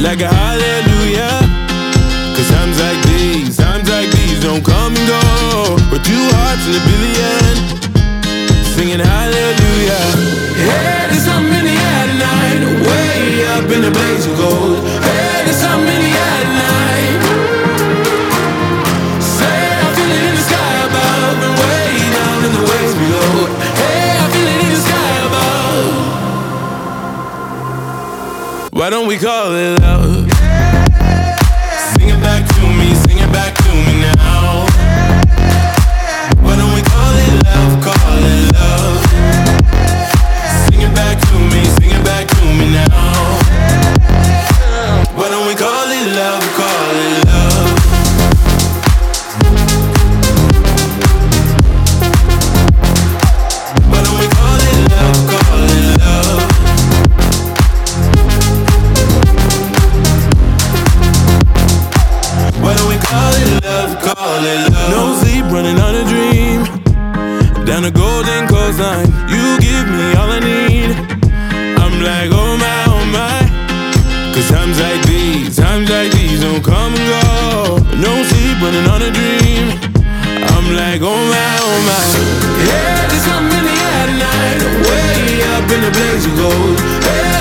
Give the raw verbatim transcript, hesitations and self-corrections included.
like a hallelujah. Cause times like these, times like these don't come and go. We're two hearts in a billion, singing hallelujah. Hey, there's something in the air tonight, way up in the blaze of gold. Hey, there's something in the air tonight. Say I feel it in the sky above and way down in the waves below. Hey, I feel it in the sky above. Why don't we call it love? Sing it back to me, sing it back to me now. Why don't we call it love, call it love? Sing it back to me, sing it back to me now. Why don't we call it love, call it love? Why don't we call it love, call it love? Why don't we call it love, call it love? No sleep, running on a dream. Down the golden coastline, you give me all I need. I'm like, oh my, oh my. Cause times like these, times like these don't come and go. No sleep, running on a dream. I'm like, oh my, oh my. Yeah, there's something in the air tonight, way up in the blaze of gold. Yeah,